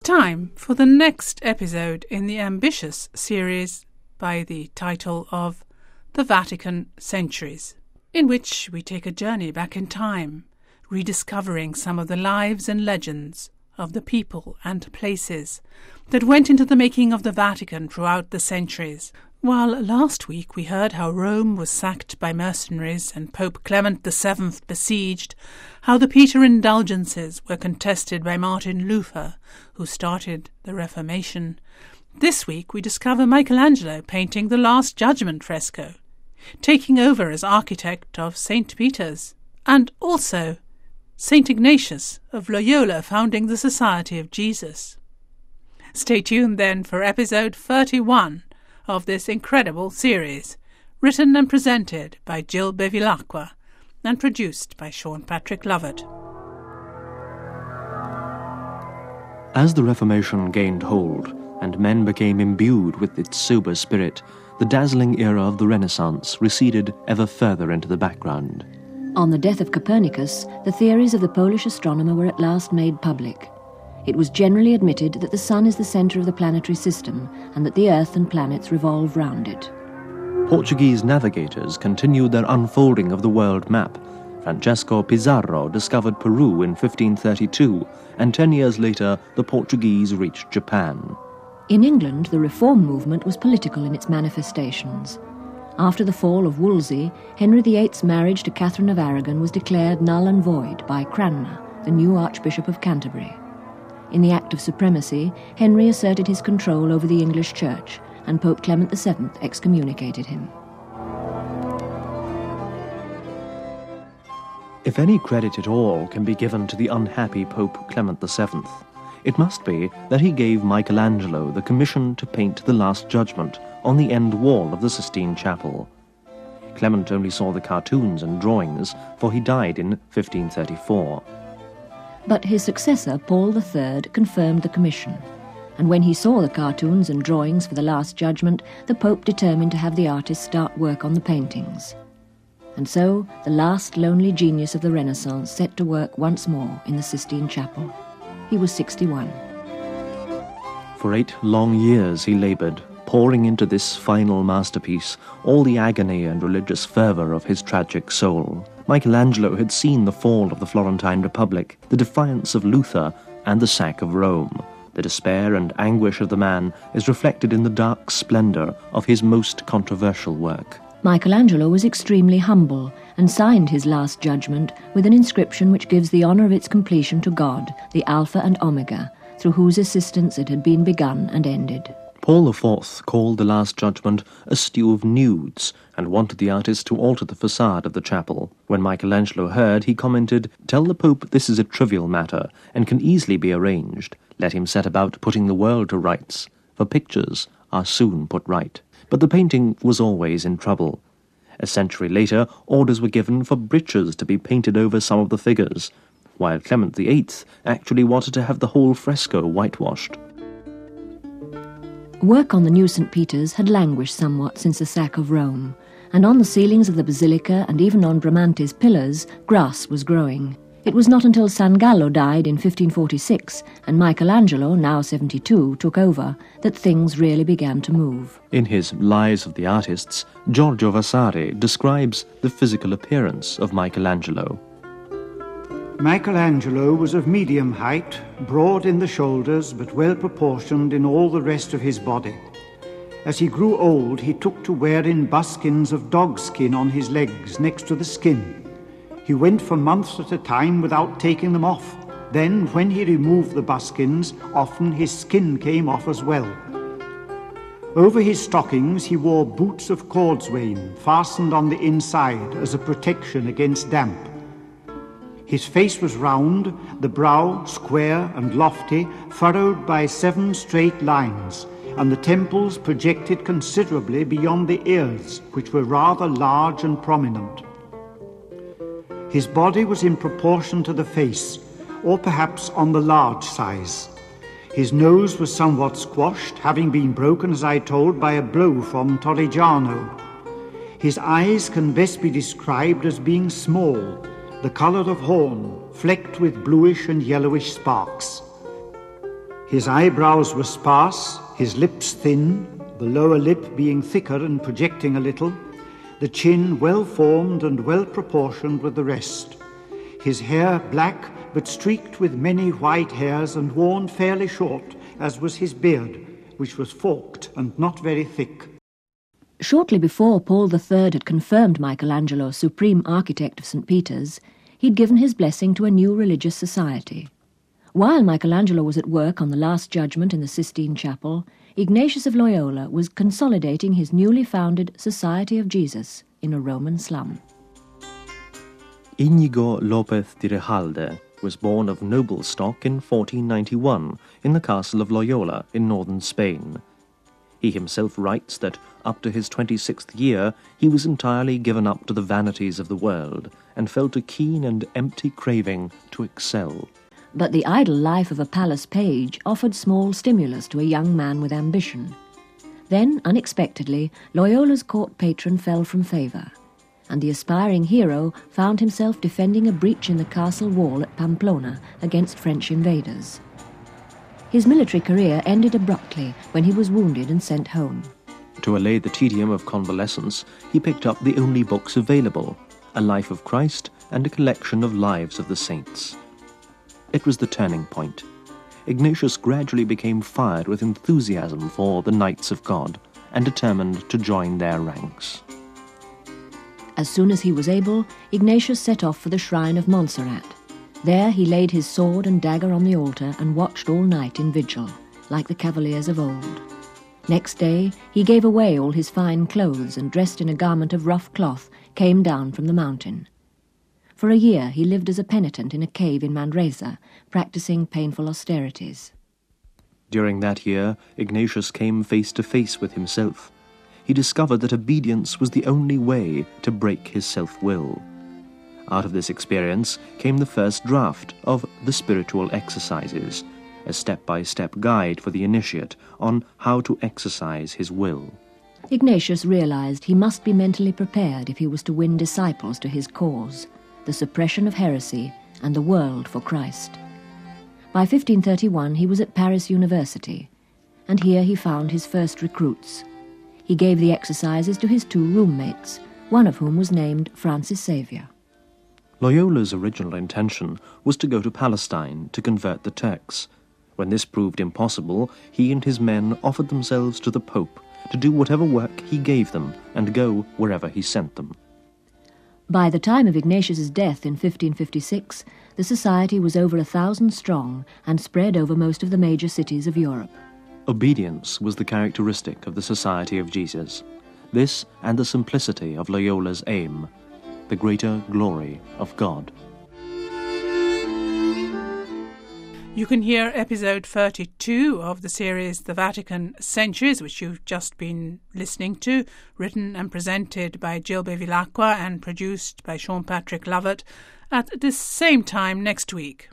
time for the next episode in the ambitious series by the title of The Vatican Centuries, in which we take a journey back in time, rediscovering some of the lives and legends of the people and places that went into the making of the Vatican throughout the centuries. While last week we heard how Rome was sacked by mercenaries and Pope Clement VII besieged, how the Peter Indulgences were contested by Martin Luther, who started the Reformation, this week we discover Michelangelo painting the Last Judgment fresco, taking over as architect of St. Peter's, and also St. Ignatius of Loyola founding the Society of Jesus. Stay tuned then for episode 31 of this incredible series, written and presented by Jill Bevilacqua and produced by Sean Patrick Lovett. As the Reformation gained hold and men became imbued with its sober spirit, the dazzling era of the Renaissance receded ever further into the background. On the death of Copernicus, the theories of the Polish astronomer were at last made public. It was generally admitted that the sun is the centre of the planetary system and that the Earth and planets revolve round it. Portuguese navigators continued their unfolding of the world map. Francesco Pizarro discovered Peru in 1532, and 10 years later the Portuguese reached Japan. In England, the Reform movement was political in its manifestations. After the fall of Wolsey, Henry VIII's marriage to Catherine of Aragon was declared null and void by Cranmer, the new Archbishop of Canterbury. In the Act of Supremacy, Henry asserted his control over the English Church, and Pope Clement VII excommunicated him. If any credit at all can be given to the unhappy Pope Clement VII, it must be that he gave Michelangelo the commission to paint the Last Judgment on the end wall of the Sistine Chapel. Clement only saw the cartoons and drawings, for he died in 1534. But his successor, Paul III, confirmed the commission, and when he saw the cartoons and drawings for the Last Judgment, the Pope determined to have the artist start work on the paintings. And so, the last lonely genius of the Renaissance set to work once more in the Sistine Chapel. He was 61. For 8 long years he laboured, pouring into this final masterpiece all the agony and religious fervour of his tragic soul. Michelangelo had seen the fall of the Florentine Republic, the defiance of Luther, and the sack of Rome. The despair and anguish of the man is reflected in the dark splendour of his most controversial work. Michelangelo was extremely humble and signed his Last Judgment with an inscription which gives the honour of its completion to God, the Alpha and Omega, through whose assistance it had been begun and ended. Paul IV called the Last Judgment a stew of nudes and wanted the artist to alter the facade of the chapel. When Michelangelo heard, he commented, "Tell the Pope this is a trivial matter and can easily be arranged. Let him set about putting the world to rights, for pictures are soon put right." But the painting was always in trouble. A century later, orders were given for breeches to be painted over some of the figures, while Clement VIII actually wanted to have the whole fresco whitewashed. Work on the new St. Peter's had languished somewhat since the sack of Rome, and on the ceilings of the basilica and even on Bramante's pillars, grass was growing. It was not until San Gallo died in 1546 and Michelangelo, now 72, took over, that things really began to move. In his Lives of the Artists, Giorgio Vasari describes the physical appearance of Michelangelo. Michelangelo was of medium height, broad in the shoulders, but well proportioned in all the rest of his body. As he grew old, he took to wearing buskins of dog skin on his legs next to the skin. He went for months at a time without taking them off. Then, when he removed the buskins, often his skin came off as well. Over his stockings, he wore boots of cordswain, fastened on the inside as a protection against damp. His face was round, the brow square and lofty, furrowed by 7 straight lines, and the temples projected considerably beyond the ears, which were rather large and prominent. His body was in proportion to the face, or perhaps on the large size. His nose was somewhat squashed, having been broken, as I told, by a blow from Torrigiano. His eyes can best be described as being small, the colour of horn, flecked with bluish and yellowish sparks. His eyebrows were sparse, his lips thin, the lower lip being thicker and projecting a little, the chin well formed and well proportioned with the rest. His hair black, but streaked with many white hairs and worn fairly short, as was his beard, which was forked and not very thick. Shortly before Paul III had confirmed Michelangelo supreme architect of St. Peter's, he'd given his blessing to a new religious society. While Michelangelo was at work on the Last Judgment in the Sistine Chapel, Ignatius of Loyola was consolidating his newly founded Society of Jesus in a Roman slum. Íñigo López de Rejalde was born of noble stock in 1491 in the castle of Loyola in northern Spain. He himself writes that up to his 26th year he was entirely given up to the vanities of the world and felt a keen and empty craving to excel. But the idle life of a palace page offered small stimulus to a young man with ambition. Then, unexpectedly, Loyola's court patron fell from favour, and the aspiring hero found himself defending a breach in the castle wall at Pamplona against French invaders. His military career ended abruptly when he was wounded and sent home. To allay the tedium of convalescence, he picked up the only books available, A Life of Christ and a collection of Lives of the Saints. It was the turning point. Ignatius gradually became fired with enthusiasm for the Knights of God and determined to join their ranks. As soon as he was able, Ignatius set off for the shrine of Montserrat. There he laid his sword and dagger on the altar and watched all night in vigil, like the cavaliers of old. Next day he gave away all his fine clothes and, dressed in a garment of rough cloth, came down from the mountain. For a year he lived as a penitent in a cave in Manresa, practicing painful austerities. During that year, Ignatius came face to face with himself. He discovered that obedience was the only way to break his self-will. Out of this experience came the first draft of The Spiritual Exercises, a step-by-step guide for the initiate on how to exercise his will. Ignatius realized he must be mentally prepared if he was to win disciples to his cause, the suppression of heresy and the world for Christ. By 1531 he was at Paris University, and here he found his first recruits. He gave the exercises to his two roommates, one of whom was named Francis Xavier. Loyola's original intention was to go to Palestine to convert the Turks. When this proved impossible, he and his men offered themselves to the Pope to do whatever work he gave them and go wherever he sent them. By the time of Ignatius's death in 1556, the society was over 1,000 strong and spread over most of the major cities of Europe. Obedience was the characteristic of the Society of Jesus. This and the simplicity of Loyola's aim, the greater glory of God. You can hear episode 32 of the series The Vatican Centuries, which you've just been listening to, written and presented by Jill Bevilacqua and produced by Sean Patrick Lovett, at the same time next week.